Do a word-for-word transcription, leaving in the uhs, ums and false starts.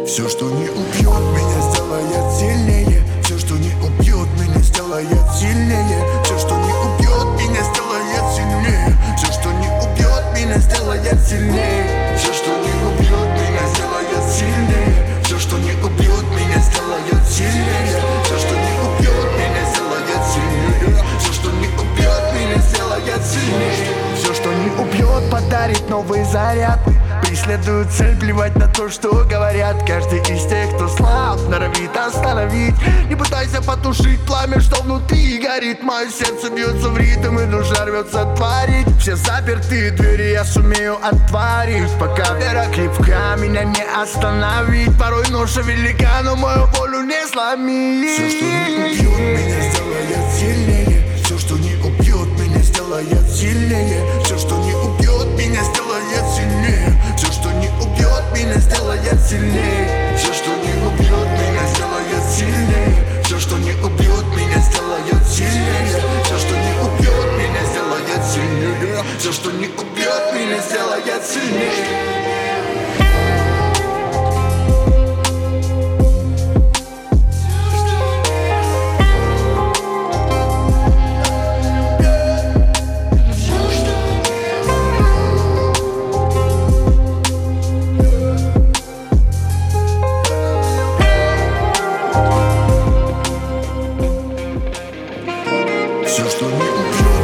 Все, что не убьет меня, сделает сильнее. Все, что не убьет меня, сделает сильнее. Все, что не убьет меня, сделает сильнее. Все, что не убьет меня, сделает сильнее. Все, что не убьет меня, сделает сильнее. Все, что не убьет меня, сделает сильнее. Все, что не убьет меня, сделает сильнее. Все, что не убьет меня, сделает сильнее. Все, что не убьет, подарит новый заряд. Преследует цель, плевать на то, что говорят. Каждый из тех, кто слаб, норовит остановить. Не пытайся потушить пламя, что внутри горит. Мое сердце бьется в ритм и душа рвется творить. Все запертые двери я сумею отворить. Пока вера крепка, меня не остановить. Порой ноша велика, но мою волю не сломить. Все, что не убьет меня, сделает сильнее. Все, что не убьет меня, сделает сильнее. Все, что не убьет меня, сделает сильнее. Все, что не убьет меня, сделает сильнее. Все, что не убьет меня, сделает сильнее. Все, что не убьет меня, сделает сильнее. Все, что не убьет меня, сделает сильнее. Все, что не убьет меня, сделает сильнее. Все, что не убьет